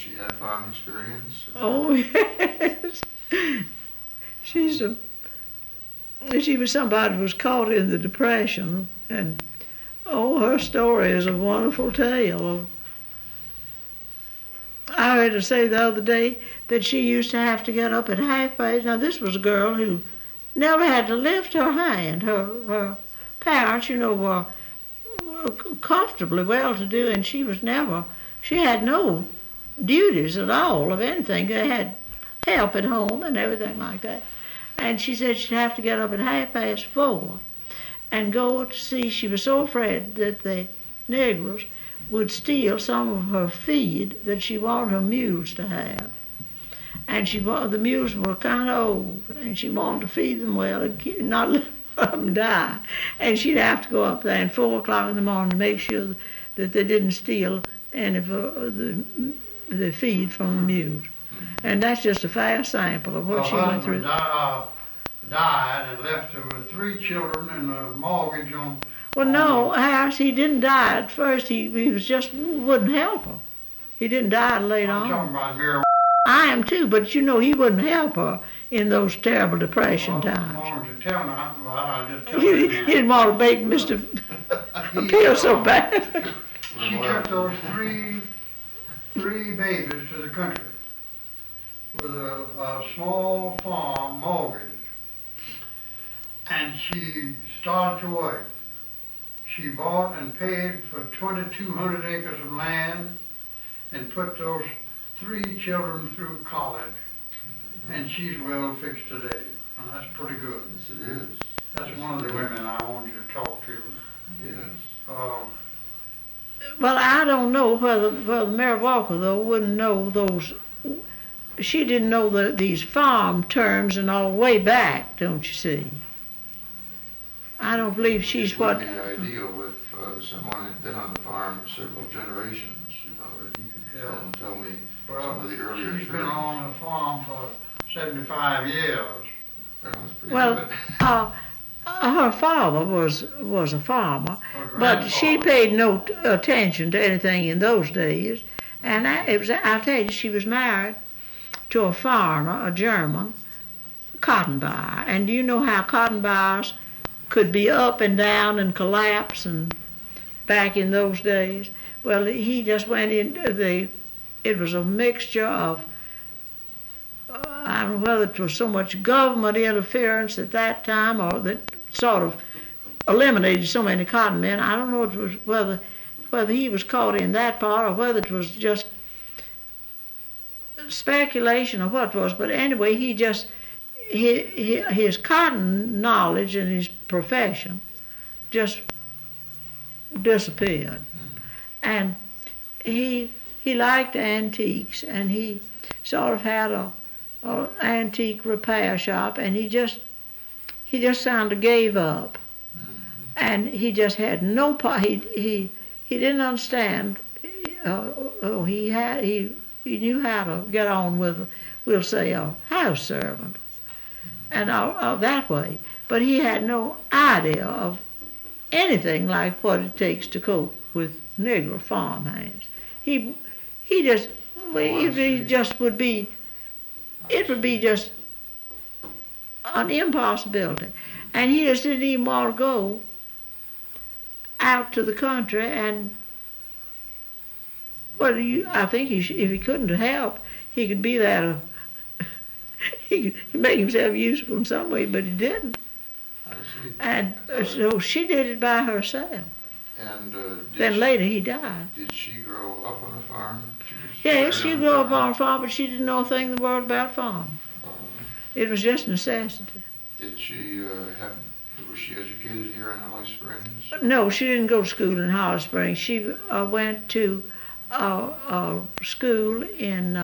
she had farm experience? Oh, yes. She's a, she was somebody who was caught in the Depression, and oh, her story is a wonderful tale. I heard her say the other day that she used to have to get up at half past. Now, this was a girl who never had to lift her hand. Her parents, were comfortably well-to-do, and she had no duties at all of anything. They had help at home and everything like that. And she said she'd have to get up at 4:30 and go to see. She was so afraid that the Negroes would steal some of her feed that she wanted her mules to have. And the mules were kind of old, and she wanted to feed them well and not let them die. And she'd have to go up there at 4 o'clock in the morning to make sure that they didn't steal any of the feed from the mules. And that's just a fast sample of what she went through. Died and left her with 3 children and a mortgage on. Well, no, Harris, he didn't die at first. He was just wouldn't help her. He didn't die later on. I'm talking about marijuana. I am too, but he wouldn't help her in those terrible Depression times. I wanted to tell her, well, I'll just tell He you. didn't want to make Mr. appear so bad. She took those three babies to the country with a small farm mortgage. And she started to work. She bought and paid for 2,200 acres of land and put those 3 children through college. And she's well fixed today. And that's pretty good. Yes, it is. That's one of the women I want you to talk to. Yes. Well, I don't know whether Mary Walker, though, wouldn't know those. She didn't know these farm terms and all way back, don't you see? I don't believe she's what. It would be ideal if someone had been on the farm several generations, that you could tell me some of the earlier She's been terms. on the farm for 75 years. That's pretty Well, good. her father was a farmer, but she paid no attention to anything in those days. And I'll tell you, she was married to a foreigner, a German, cotton buyer. And do you know how cotton buyers could be up and down and collapse and back in those days? Well, he just went into it was a mixture of, I don't know whether it was so much government interference at that time or that sort of eliminated so many cotton men. I don't know whether he was caught in that part or whether it was just speculation or what it was, but anyway, his cotton knowledge and his profession just disappeared. And he liked antiques, and he sort of had a antique repair shop, and he just kind of gave up, and he just had no part. He didn't understand. He knew how to get on with, we'll say, a house servant, and all that way. But he had no idea of anything like what it takes to cope with Negro farm hands. It would be just an impossibility. And he just didn't even want to go out to the country and, I think if he couldn't help, he could be there. He could make himself useful in some way, but he didn't. I see. And so she did it by herself. And Then later he died. Did she grow up on a farm? Yes, she grew up on a farm, but she didn't know a thing in the world about farm. It was just necessity. Did she was she educated here in Holly Springs? No, she didn't go to school in Holly Springs. She went to a school in